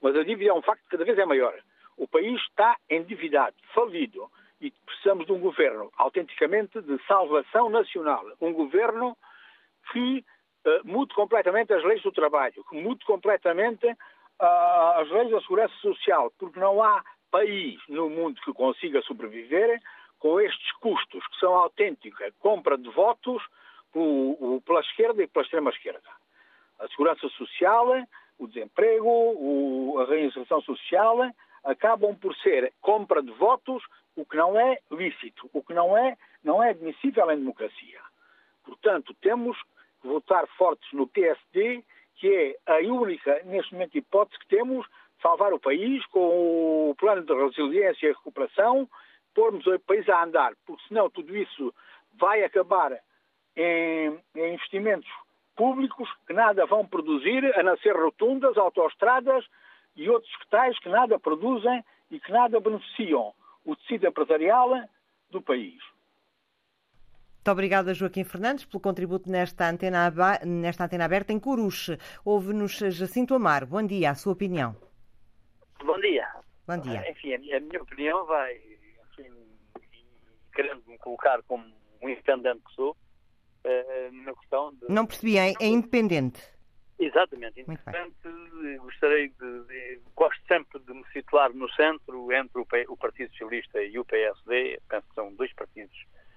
mas a dívida é um facto que cada vez é maior. O país está endividado, falido, e precisamos de um governo autenticamente de salvação nacional. Um governo que uh, mude completamente as leis do trabalho, que mude completamente uh, as leis da segurança social, porque não há país no mundo que consiga sobreviver com estes custos, que são autêntica compra de votos o, o, pela esquerda e pela extrema-esquerda. A segurança social, o desemprego, o, a reinserção social acabam por ser compra de votos, o que não é lícito, o que não é, não é admissível em democracia. Portanto, temos que votar fortes no P S D, que é a única, neste momento, hipótese que temos de salvar o país com o plano de resiliência e recuperação, pormos o país a andar, porque senão tudo isso vai acabar em, em investimentos públicos que nada vão produzir, a não ser rotundas, autoestradas e outros tais que nada produzem e que nada beneficiam o tecido empresarial do país. Muito obrigada, Joaquim Fernandes, pelo contributo nesta antena, nesta antena aberta em Coruche. Ouve-nos Jacinto Amaro. Bom dia, a sua opinião. Bom dia. Bom dia. Enfim, a minha opinião vai, enfim, querendo me colocar como um independente que sou, na questão de... Não percebi, é, é independente. Exatamente, independente. Gostaria de, de... Gosto sempre de me situar no centro, entre o, P, o Partido Socialista e o P S D. Penso que são dois partidos,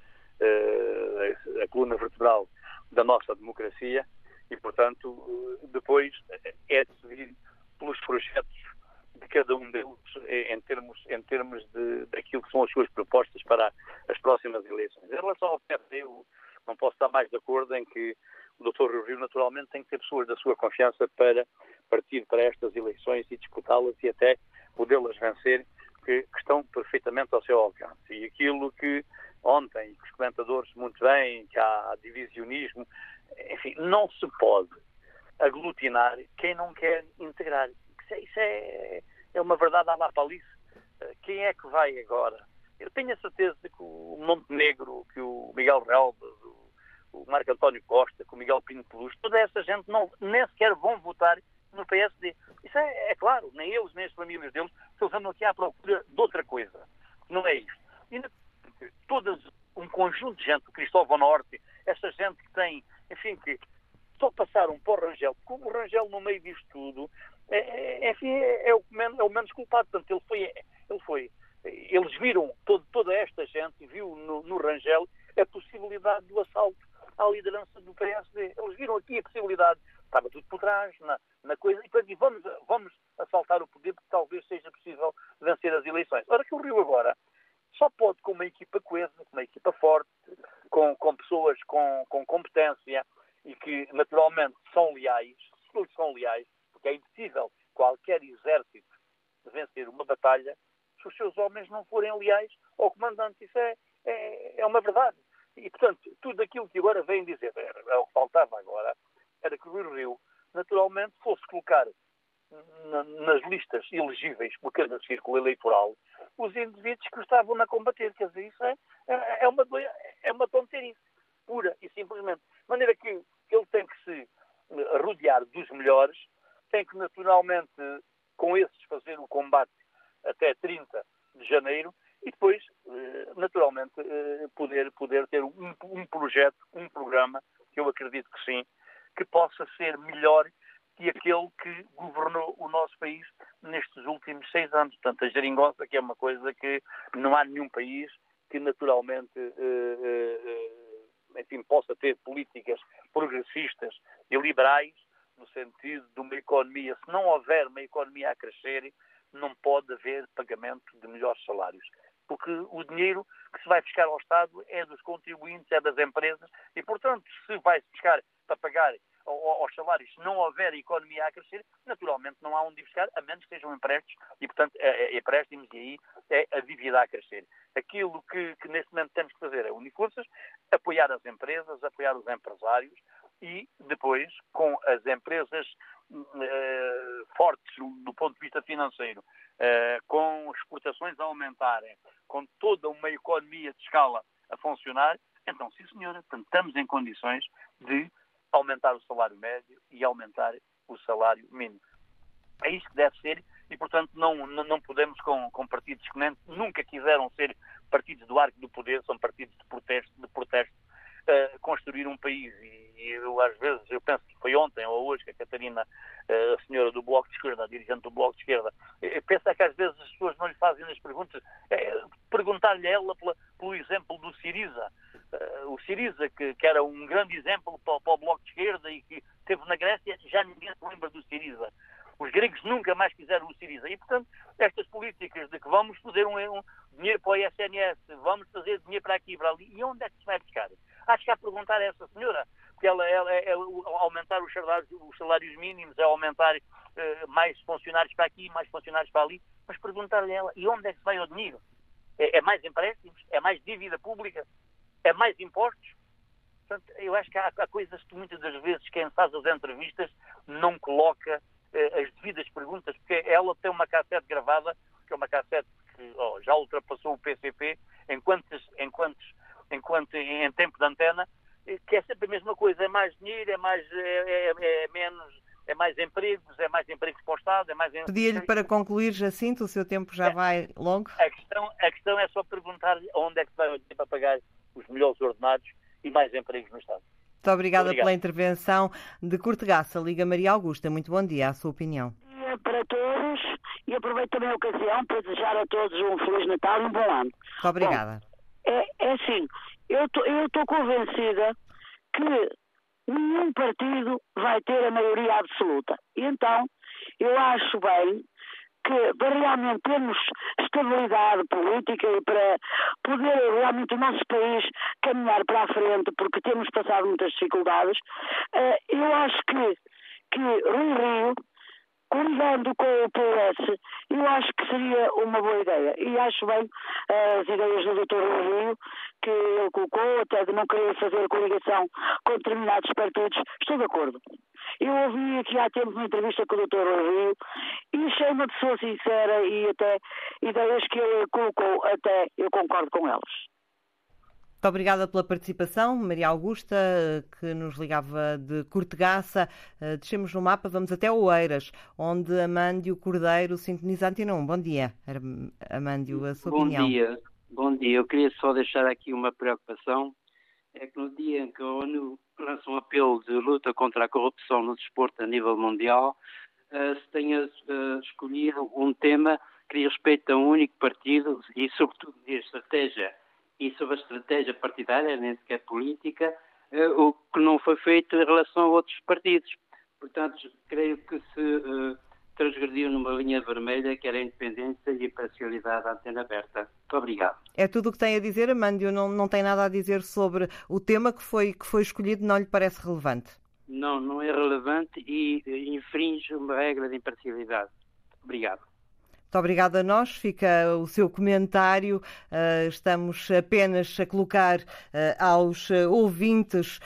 uh, a coluna vertebral da nossa democracia, e, portanto, depois é decidir pelos projetos de cada um deles em termos, em termos de, daquilo que são as suas propostas para as próximas eleições. Em relação ao P S D, eu não posso estar mais de acordo em que o doutor Rui Rio, naturalmente, tem que ter pessoas da sua confiança para partir para estas eleições e disputá-las e até podê-las vencer, que, que estão perfeitamente ao seu alcance. E aquilo que ontem, que os comentadores muito bem, que há divisionismo, enfim, não se pode aglutinar quem não quer integrar. Isso é, isso é, é uma verdade à lapalice. Quem é que vai agora? Eu tenho a certeza que o Montenegro, que o Miguel Relvas, o Marco António Costa, com o Miguel Pinto Peluso, toda essa gente não, nem sequer vão votar no P S D. Isso é, é claro, nem eles, nem as famílias deles, eles andam aqui à procura de outra coisa. Não é isto. E todas, um conjunto de gente, o Cristóvão Norte, essa gente que tem, enfim, que só passaram para o Rangel, porque o Rangel no meio disto tudo, é, é, enfim, é, é, o menos, é o menos culpado. Portanto, ele foi, ele foi eles viram todo, toda esta gente e viu no, no Rangel a possibilidade do assalto à liderança do P S D. Eles viram aqui a possibilidade, estava tudo por trás, na, na coisa, e portanto, vamos, vamos assaltar o poder porque talvez seja possível vencer as eleições. Ora, que o Rio agora só pode, com uma equipa coesa, com uma equipa forte, com, com pessoas com, com competência e que naturalmente são leais, se são leais, porque é impossível qualquer exército vencer uma batalha se os seus homens não forem leais ao comandante. Isso é, é, é uma verdade. E, portanto, tudo aquilo que agora vem dizer, era, era o que faltava agora, era que o Rui Rio, naturalmente, fosse colocar na, nas listas elegíveis por cada círculo eleitoral os indivíduos que estavam na combater. Quer dizer, isso é, é, é, uma, é uma tonteirice pura e simplesmente. De maneira que ele tem que se rodear dos melhores, tem que, naturalmente, com esses fazer o combate até trinta de janeiro, e depois, naturalmente, poder, poder ter um, um projeto, um programa, que eu acredito que sim, que possa ser melhor que aquele que governou o nosso país nestes últimos seis anos. Portanto, a geringonça, que é uma coisa que não há nenhum país que naturalmente enfim, possa ter políticas progressistas e liberais, no sentido de uma economia. Se não houver uma economia a crescer, não pode haver pagamento de melhores salários. Porque o dinheiro que se vai buscar ao Estado é dos contribuintes, é das empresas, e, portanto, se vai-se buscar para pagar aos salários, se não houver economia a crescer, naturalmente não há onde buscar, a menos que sejam empréstimos, e, portanto, é, é empréstimos, e aí é a dívida a crescer. Aquilo que, que neste momento temos que fazer é unicursos, apoiar as empresas, apoiar os empresários, e depois, com as empresas uh, fortes do ponto de vista financeiro, uh, com exportações a aumentarem, com toda uma economia de escala a funcionar, então, sim senhora, portanto, estamos em condições de aumentar o salário médio e aumentar o salário mínimo. É isso que deve ser e, portanto, não, não podemos com, com partidos que nem, nunca quiseram ser partidos do arco do poder, são partidos de protesto, de protesto uh, construir um país. E, e eu, às vezes, eu penso que foi ontem ou hoje que a Catarina, uh, a senhora do Bloco de Esquerda, a dirigente do Bloco de Esquerda, eu penso é que às vezes as pessoas não lhe fazem as perguntas. É, perguntar-lhe a ela pela, pelo exemplo do Syriza. Uh, o Syriza, que, que era um grande exemplo para, para o Bloco de Esquerda e que esteve na Grécia, já ninguém se lembra do Syriza. Os gregos nunca mais quiseram o Syriza. E, portanto, estas políticas de que vamos fazer um, um dinheiro para o I S N S, vamos fazer dinheiro para aqui e para ali, e onde é que se vai buscar? Acho que há a perguntar a essa senhora, porque ela, ela é, é aumentar os salários, os salários mínimos, é aumentar uh, mais funcionários para aqui, mais funcionários para ali, mas perguntar-lhe a ela, e onde é que se vai o dinheiro? É, é mais empréstimos? É mais dívida pública? É mais impostos? Portanto, eu acho que há, há coisas que muitas das vezes quem faz as entrevistas não coloca as devidas perguntas, porque ela tem uma cassete gravada, que é uma cassete que oh, já ultrapassou o P C P, enquanto, enquanto, enquanto em tempo de antena, que é sempre a mesma coisa, é mais dinheiro, é, mais, é, é, é menos, é mais empregos, é mais empregos para o Estado, é mais... Pedia-lhe para concluir, Jacinto, o seu tempo já é, vai longo. A questão, a questão é só perguntar-lhe onde é que se vai para pagar os melhores ordenados e mais empregos no Estado. Muito obrigada Obrigado. Pela intervenção de Cortegaça. Liga Maria Augusta. Muito bom dia. A sua opinião. Bom dia para todos e aproveito também a ocasião para desejar a todos um Feliz Natal e um bom ano. Muito obrigada. Bom, é, é assim, eu estou convencida que nenhum partido vai ter a maioria absoluta. E então, eu acho bem que para realmente termos estabilidade política e para poder realmente o nosso país caminhar para a frente, porque temos passado muitas dificuldades, eu acho que, que Rui Rio, coligando com o P S, eu acho que seria uma boa ideia. E acho bem as ideias do doutor Rui Rio, que ele colocou, até de não querer fazer coligação com determinados partidos. Estou de acordo. Eu ouvi aqui há tempo uma entrevista com o doutor Rui Rio e achei uma pessoa sincera e até ideias que ele colocou, até eu concordo com elas. Muito obrigada pela participação, Maria Augusta, que nos ligava de Cortegaça. Descemos no mapa, vamos até Oeiras, onde Amândio Cordeiro sintoniza Antena um. Bom dia, Amândio, a sua Bom opinião. Bom dia, bom dia. Eu queria só deixar aqui uma preocupação, é que no dia em que a ONU lança um apelo de luta contra a corrupção no desporto a nível mundial, uh, se tenha uh, escolhido um tema que diz respeito a um único partido e, sobretudo, de estratégia e sobre a estratégia partidária, nem sequer política, uh, o que não foi feito em relação a outros partidos. Portanto, creio que se uh, transgrediu numa linha vermelha, que era a independência e a imparcialidade da Antena Aberta. Muito obrigado. É tudo o que tem a dizer, Amândio? Não, não tem nada a dizer sobre o tema que foi, que foi escolhido, não lhe parece relevante? Não, não é relevante e uh, infringe uma regra de imparcialidade. Obrigado. Muito obrigada a nós. Fica o seu comentário. Uh, estamos apenas a colocar uh, aos uh, ouvintes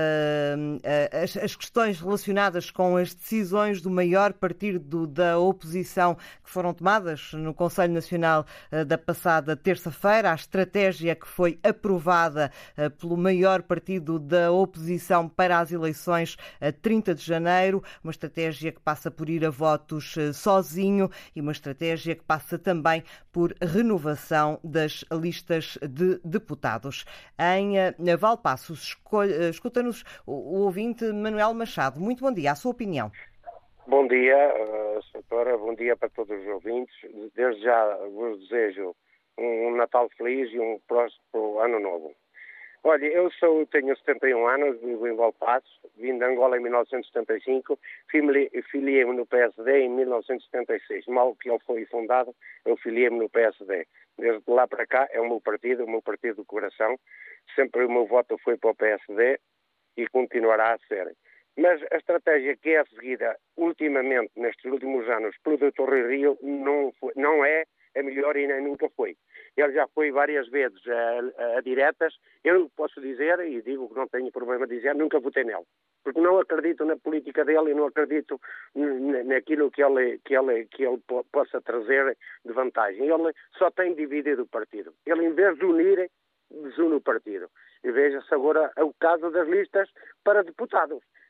uh, uh, as, as questões relacionadas com as decisões do maior partido da oposição que foram tomadas no Conselho Nacional uh, da passada terça-feira. A estratégia que foi aprovada uh, pelo maior partido da oposição para as eleições a trinta de janeiro. Uma estratégia que passa por ir a votos uh, sozinho e uma estratégia que passa também por renovação das listas de deputados. Em uh, Valpaços, escuta-nos o, o ouvinte Manuel Machado. Muito bom dia, a sua opinião. Bom dia, uh, doutora, bom dia para todos os ouvintes. Desde já vos desejo um, um Natal feliz e um próspero ano novo. Olha, eu sou, tenho setenta e um anos, vivo em Valpaços, vim de Angola em mil novecentos e setenta e cinco, filiei-me no P S D em mil novecentos e setenta e seis. Mal que ele foi fundado, eu filiei-me no P S D. Desde lá para cá é o meu partido, o meu partido do coração. Sempre o meu voto foi para o P S D e continuará a ser. Mas a estratégia que é seguida ultimamente, nestes últimos anos, pelo doutor Rui Rio, não, foi, não é a melhor e nem nunca foi. Ele já foi várias vezes a, a, a diretas. Eu posso dizer, e digo que não tenho problema de dizer, nunca votei nele. Porque não acredito na política dele e não acredito naquilo que ele, que ele, que ele possa trazer de vantagem. Ele só tem dividido o partido. Ele, em vez de unir, desune o partido. E veja-se agora o caso das listas para deputados.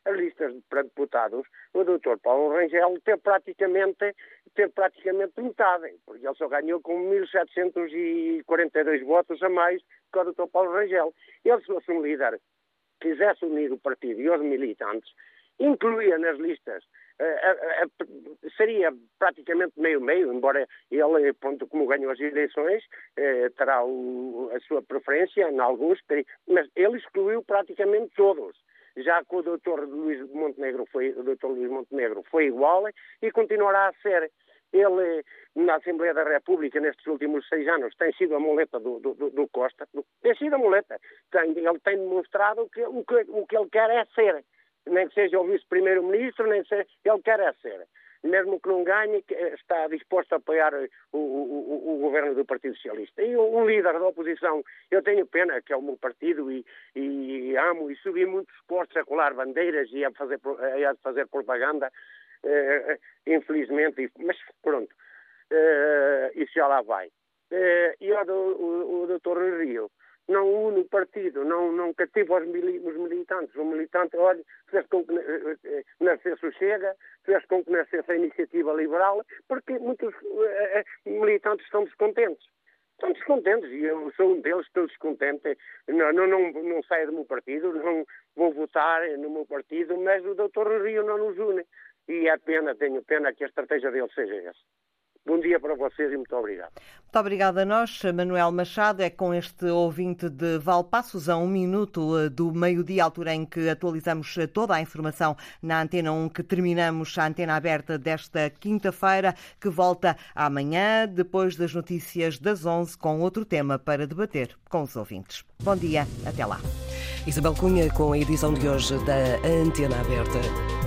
as listas para deputados, o doutor Paulo Rangel teve praticamente, teve praticamente metade, porque ele só ganhou com mil setecentos e quarenta e dois votos a mais que o doutor Paulo Rangel. Ele, se fosse um líder, quisesse unir o partido e os militantes, incluía nas listas, uh, uh, uh, seria praticamente meio-meio, embora ele, pronto, como ganhou as eleições, uh, terá o, a sua preferência em alguns, mas ele excluiu praticamente todos. Já que o doutor Luís Montenegro foi, o doutor Luís Montenegro foi igual e continuará a ser. Ele, na Assembleia da República, nestes últimos seis anos, tem sido a muleta do, do, do Costa. Tem sido a muleta. Tem, ele tem demonstrado que o, que o que ele quer é ser. Nem que seja o vice-primeiro-ministro, nem que seja, ele quer é ser. Mesmo que não ganhe, está disposto a apoiar o, o, o governo do Partido Socialista. E um líder da oposição, eu tenho pena, que é o meu partido, e, e amo, e subi muitos postos a colar bandeiras e a fazer, a fazer propaganda, uh, infelizmente, mas pronto, uh, isso já lá vai. Uh, e o, o, o doutor Rio não une o partido, não, não cativa os, mili, os militantes. O militante, olha, fez com que nascesse o Chega, fez com que nascesse a Iniciativa Liberal, porque muitos uh, militantes estão descontentes. Estão descontentes, e eu sou um deles, estou descontente. Não, não, não, não saio do meu partido, não vou votar no meu partido, mas o doutor Rio não nos une. E é pena, tenho pena que a estratégia dele seja essa. Bom dia para vocês e muito obrigado. Muito obrigada a nós, Manuel Machado. É com este ouvinte de Valpaços, a um minuto do meio-dia, altura em que atualizamos toda a informação na Antena um, que terminamos a Antena Aberta desta quinta-feira, que volta amanhã, depois das notícias das onze, com outro tema para debater com os ouvintes. Bom dia, até lá. Isabel Cunha com a edição de hoje da Antena Aberta.